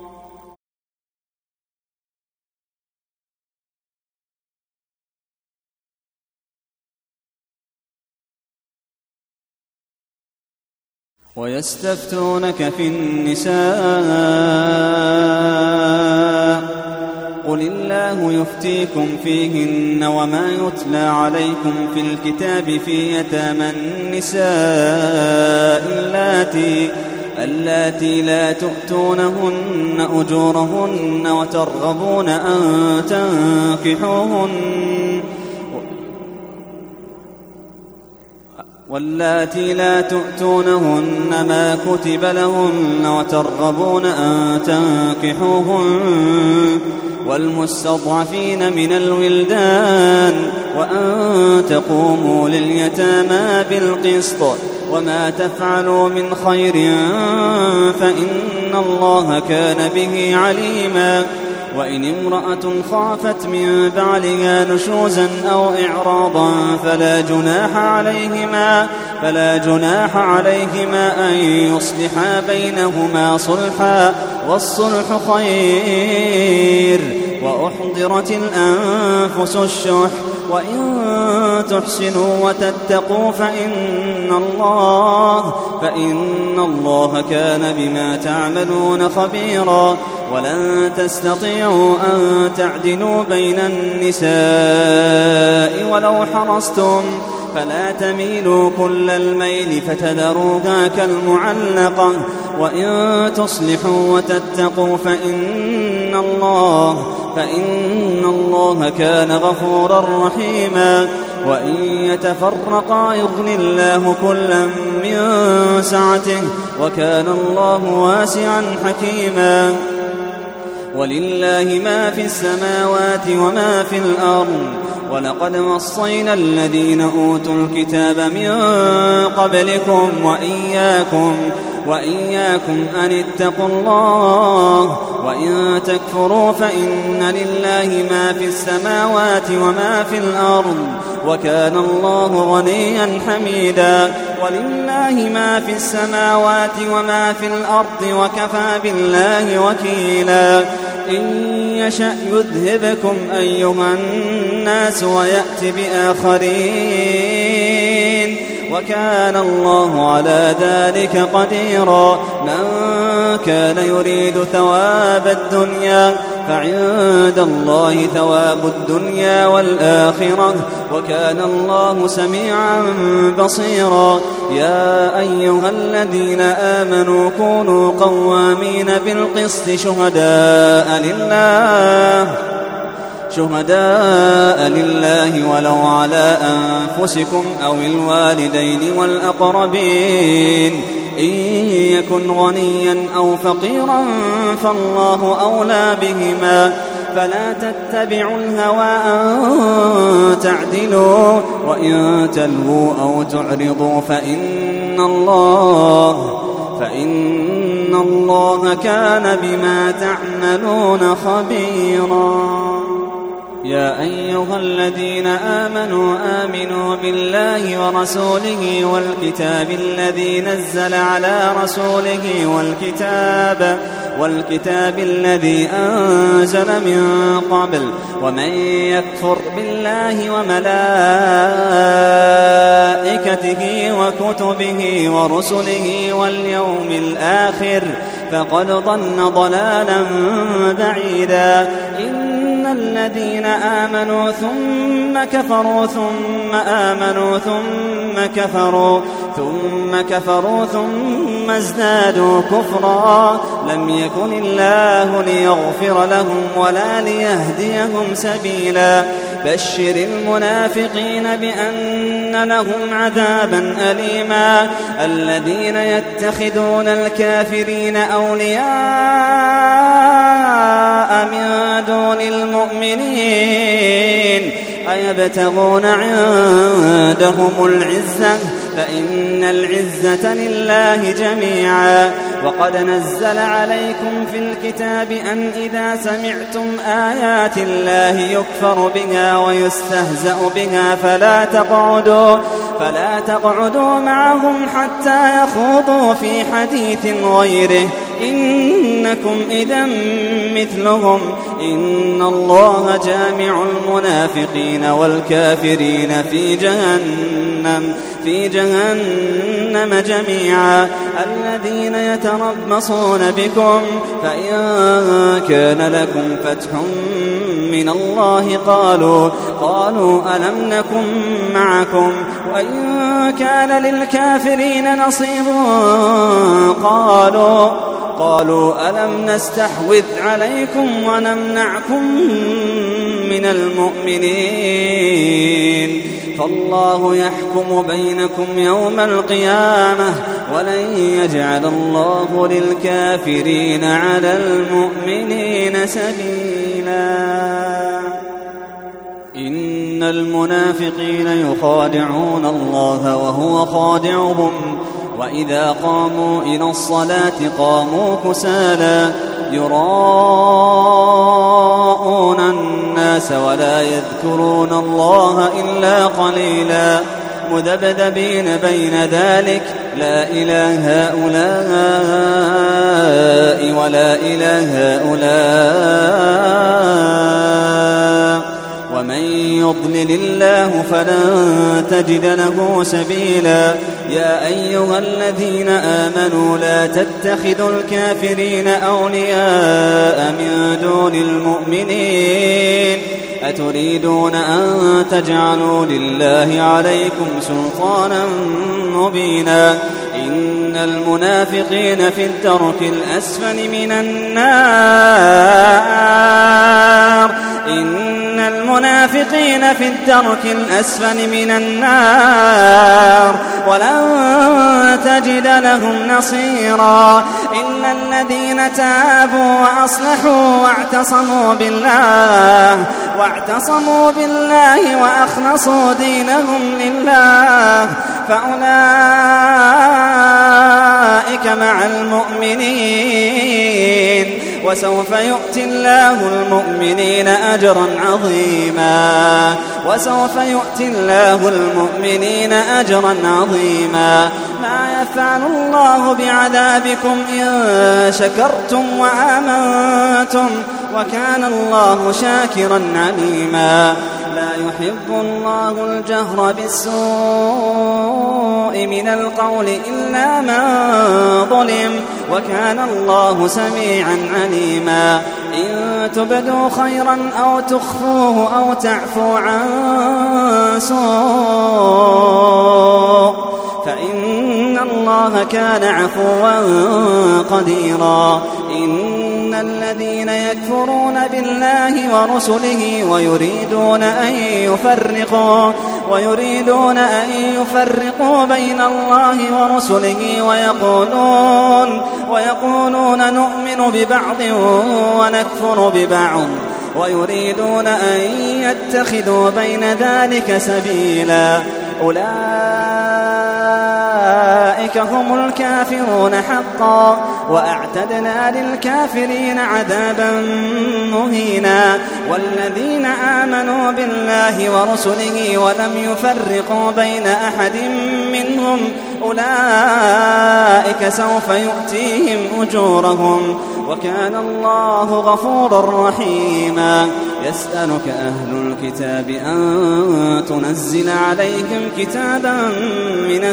S1: ويستفتونك في النساء قل الله يفتيكم فيهن وما يتلى عليكم في الكتاب في يتامى النساء اللاتي لا تؤتونهن أجورهن وترغبون أن تنكحوهن واللاتي لا تؤتونهن ما كتب لهن وترغبون أن تنكحوهن والمستضعفين من الولدان وأن تقوموا لليتامى بالقسط وما تفعلوا من خير فإن الله كان به عليما وإن امرأة خافت من بعلها نشوزا أو إعراضا فلا جناح عليهما أن يصلحا بينهما صلحا والصلح خير وأحضرت الأنفس الشح وإن تحسنوا وتتقوا فإن الله كان بما تعملون خبيرا ولن تستطيعوا أن تعدلوا بين النساء ولو حرصتم فلا تميلوا كل الميل فتذروها كالمعلقة وإن تصلحوا وتتقوا فإن الله كان غفورا رحيما وإن يتفرقا يغن الله كلا من سعته وكان الله واسعا حكيما ولله ما في السماوات وما في الأرض ولقد وصينا الذين أوتوا الكتاب من قبلكم وإياكم أن اتقوا الله وإن تكفروا فإن لله ما في السماوات وما في الأرض وكان الله غنيا حميدا ولله ما في السماوات وما في الأرض وكفى بالله وكيلا إن يشأ يذهبكم أيها الناس ويأت بآخرين وكان الله على ذلك قديرا من كان يريد ثواب الدنيا فعند الله ثواب الدنيا والآخرة وكان الله سميعا بصيرا يا أيها الذين آمنوا كونوا قوامين بالقسط شهداء لله ولو على أنفسكم أو الوالدين والأقربين إن يكن غنيا أو فقيرا فالله أولى بهما فلا تتبعوا الهوى أن تعدلوا وإن تلووا أو تعرضوا فإن الله كان بما تعملون خبيرا يا أيها الذين آمنوا بالله ورسوله والكتاب الذي نزل على رسوله والكتاب الذي أنزل من قبل ومن يكفر بالله وملائكته وكتبه ورسله واليوم الآخر فقد ضل ضلالا بعيدا إن الذين آمنوا ثم كفروا ثم آمنوا ثم كفروا ثم ازدادوا كفرا لم يكن الله ليغفر لهم ولا ليهديهم سبيلا بشر المنافقين بأن لهم عذابا أليما الذين يتخذون الكافرين أولياء من دون المؤمنين أيبتغون عندهم العزة فإن العزة لله جميعا وقد نزل عليكم في الكتاب أن إذا سمعتم آيات الله يكفر بها ويستهزأ بها فلا تقعدوا معهم حتى يخوضوا في حديث غيره إنكم إذا مثلهم إن الله جامع المنافقين والكافرين في جهنم في جهنم جميعا الذين يتربصون بكم فإن كان لكم فتح من الله قالوا ألم نكن معكم وإن كان للكافرين نصيب قالوا ألم نستحوذ عليكم ونمنعكم من المؤمنين فالله يحكم بينكم يوم القيامة ولن يجعل الله للكافرين على المؤمنين سبيلا إن المنافقين يخادعون الله وهو خادعهم وإذا قاموا إلى الصلاة قاموا كسالى يراءون الناس ولا يذكرون الله إلا قليلا مذبذبين بين ذلك لا إله هؤلاء ولا إله هؤلاء ومن يضلل الله فلن تجد له سبيلا يا أيها الذين آمنوا لا تتخذوا الكافرين أولياء من دون المؤمنين أتريدون أن تجعلوا لله عليكم سلطانا مبينا إن المنافقين في الدرك الأسفل من النار المنافقين في الدرك الأسفل من النار ولن تجد لهم نصيرا إلا الذين تابوا وأصلحوا واعتصموا بالله وأخلصوا دينهم لله فأولئك مع المؤمنين وسوف يؤتي الله المؤمنين أجرا عظيما ما يفعل الله بعذابكم إن شكرتم وآمنتم وكان الله شاكرا عليما لا يحب الله الجهر بالسوء من القول إلا من ظلم وكان الله سميعا عليما إن تبدوا خيرا أو تخفوه أو تعفو عن سوء فإن الله كان عفوا قديرا إن الذين يكفرون بالله ورسله ويريدون أن يفرقوا بين الله ورسله ويقولون نؤمن ببعض ونكفر ببعض ويريدون أن يتخذوا بين ذلك سبيلا أولئك هم الكافرون حقا وأعتدنا للكافرين عذابا مهينا والذين آمنوا بالله ورسله ولم يفرقوا بين أحد منهم أولئك سوف يؤتيهم أجورهم وكان الله غفورا رحيما يسألك أهل الكتاب أن تنزل عليهم كتابا من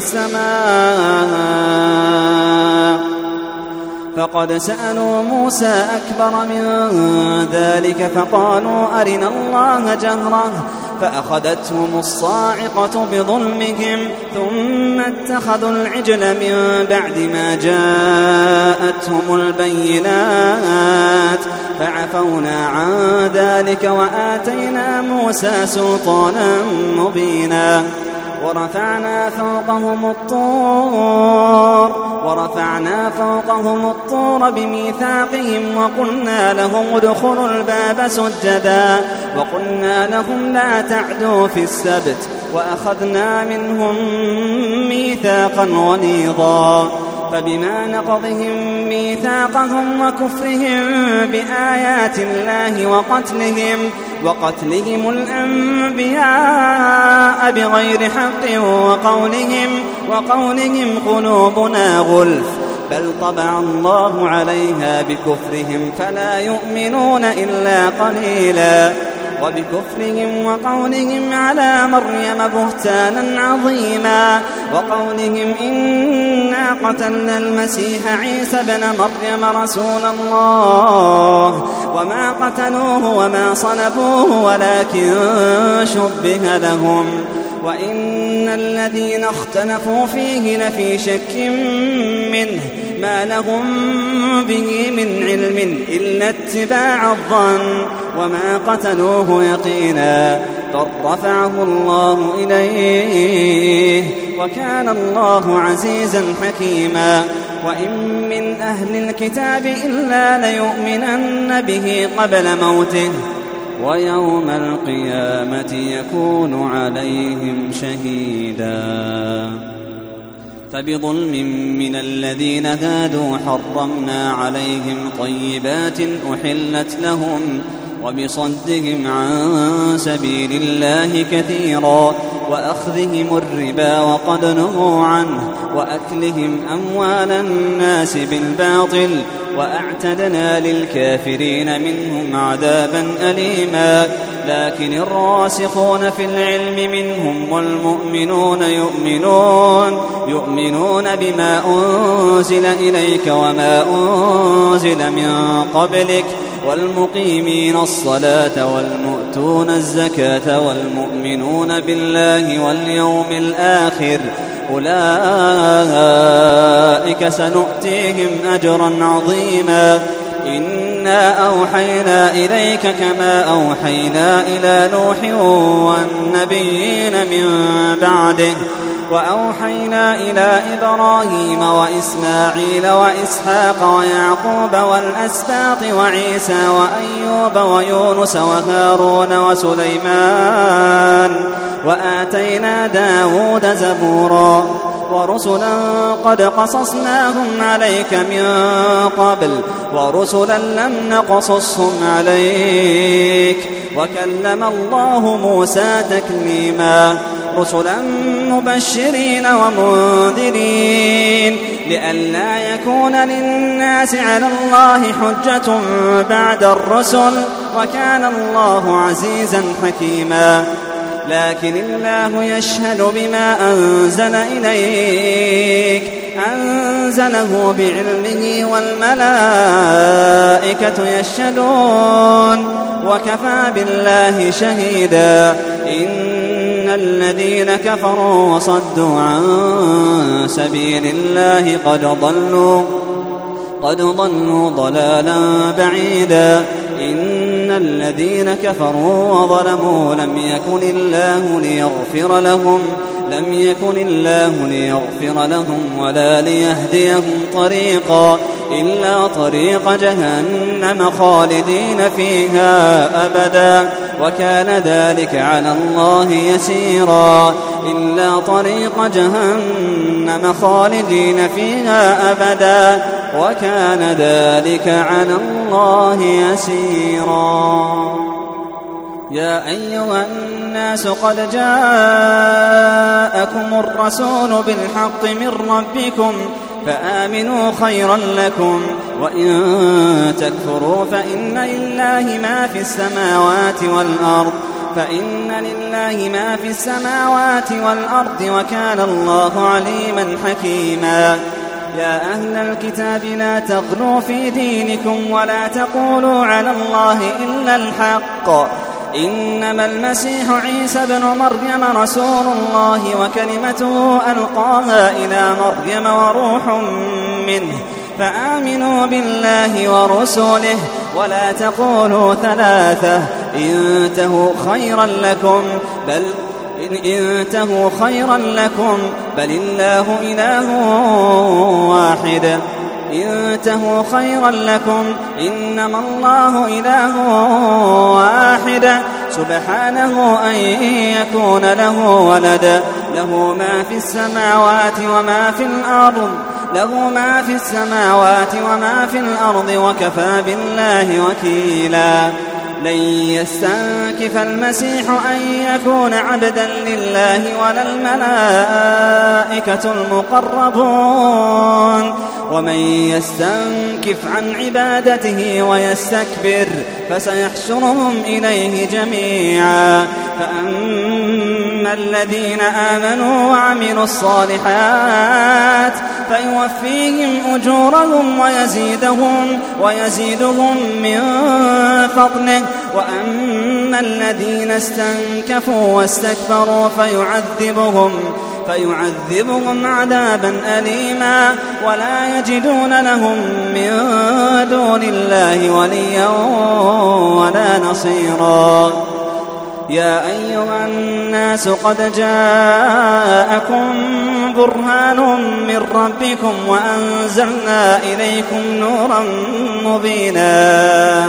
S1: السماء فقد سألوا موسى أكبر من ذلك فقالوا أرنا الله جهرة فأخذتهم الصاعقة بظلمهم ثم اتخذوا العجل من بعد ما جاءتهم البينات فعفونا عن ذلك وآتينا موسى سلطانا مبينا ورفعنا فوقهم الطور بميثاقهم وقلنا لهم ادخلوا الباب سجدا وقلنا لهم لا تعدوا في السبت وأخذنا منهم ميثاقا غليظا فبما نقضهم ميثاقهم وكفرهم بآيات الله وقتلهم الأنبياء بغير حق وقولهم قلوبنا غلف بل طبع الله عليها بكفرهم فلا يؤمنون إلا قليلا وبكفرهم وقولهم على مريم بهتانا عظيما وقولهم إنا قتلنا المسيح عيسى بن مريم رسول الله وما قتلوه وما صلبوه ولكن شبه لهم وإن الذين اختلفوا فيه لفي شك منه ما لهم به من علم إلا اتباع الظن وما قتلوه يقينا بل رفعه الله إليه وكان الله عزيزا حكيما وإن من أهل الكتاب إلا ليؤمنن به قبل موته ويوم القيامة يكون عليهم شهيدا فبظلم من الذين هادوا حرمنا عليهم طيبات أحلت لهم وبصدهم عن سبيل الله كثيرا وأخذهم الربا وقد نهوا عنه وأكلهم أموال الناس بالباطل وأعتدنا للكافرين منهم عذابا أليما لكن الراسخون في العلم منهم والمؤمنون يؤمنون بما أنزل إليك وما أنزل من قبلك والمقيمين الصلاة والمؤتون الزكاة والمؤمنون بالله واليوم الآخر أولئك سنؤتيهم أجرا عظيما إنا أوحينا إليك كما أوحينا إلى نوح والنبيين من بعده وأوحينا إلى إبراهيم وإسماعيل وإسحاق ويعقوب والأسباط وعيسى وأيوب ويونس وهارون وسليمان وآتينا داود زبورا ورسلا قد قصصناهم عليك من قبل ورسلا لم نقصصهم عليك وكلم الله موسى تكليما رسلا مبشرين ومنذرين لئلا يكون للناس على الله حجة بعد الرسل وكان الله عزيزا حكيما لكن الله يشهد بما أنزل إليك أنزله بعلمه والملائكة يشهدون وكفى بالله شهيدا إن الذين كفروا وصدوا عن سبيل الله قد ضلوا ضلالا بعيدا إن الذين كفروا وظلموا لم يكن الله ليغفر لهم ولا ليهديهم طريقا إلا طريق جهنم خالدين فيها أبدا وكان ذلك على الله يسيرا إلا طريق جهنم خالدين فيها أبدا وكان ذلك على الله يسيرا يا أيها الناس قد جاءكم الرسول بالحق من ربكم فآمنوا خيرا لكم وإن تكفروا فإن لله ما في السماوات والأرض وكان الله عليما حكيما يا أهل الكتاب لا تغلوا في دينكم ولا تقولوا على الله إلا الحق إنما المسيح عيسى بن مريم رسول الله وكلمته ألقاها إلى مريم وروح منه فآمنوا بالله ورسله ولا تقولوا ثلاثة انتهوا خيرا لكم بل الله إله واحد انتهوا خيرا لكم إنما الله إله واحد سبحانه أن يكون له ولد له ما في السماوات وما في الأرض وكفى بالله وكيلا لن يستنكف المسيح أن يكون عبدا لله ولا الملائكة المقربون ومن يستنكف عن عبادته ويستكبر فسيحشرهم إليه جميعا. فأما الذين آمنوا وعملوا الصالحات فيوفيهم أجورهم ويزيدهم من فضله. وأما الذين استنكفوا واستكبروا فيعذبهم عذابا أليما ولا يجدون لهم من دون الله وليا ولا نصيرا. يا أيها الناس قد جاءكم برهان من ربكم وأنزلنا إليكم نورا مبينا.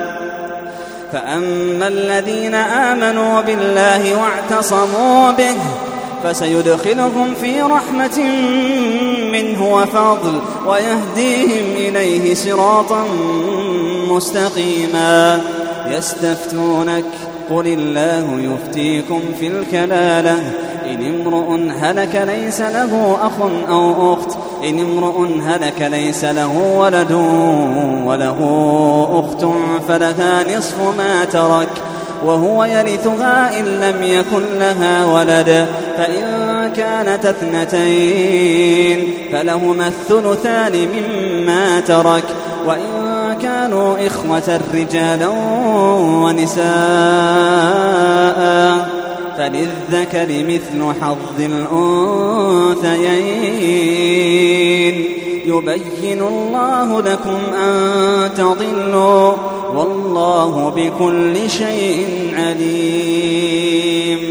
S1: فأما الذين آمنوا بالله واعتصموا به فسيدخلهم في رحمة منه وفضل ويهديهم إليه صراطا مستقيما. يستفتونك قل الله يفتيكم في الكلالة إن امرؤ هلك ليس له أخ أو أخت ليس له ولد وله أخت فلها نصف ما ترك وهو يرثها إن لم يكن لها ولد فإن كانت اثنتين فلهما الثلثان مما ترك وإن كانوا إخوة رجالا ونساء فللذكر مثل حظ الأنثيين. يبين الله لكم أن تضلوا والله بكل شيء عليم.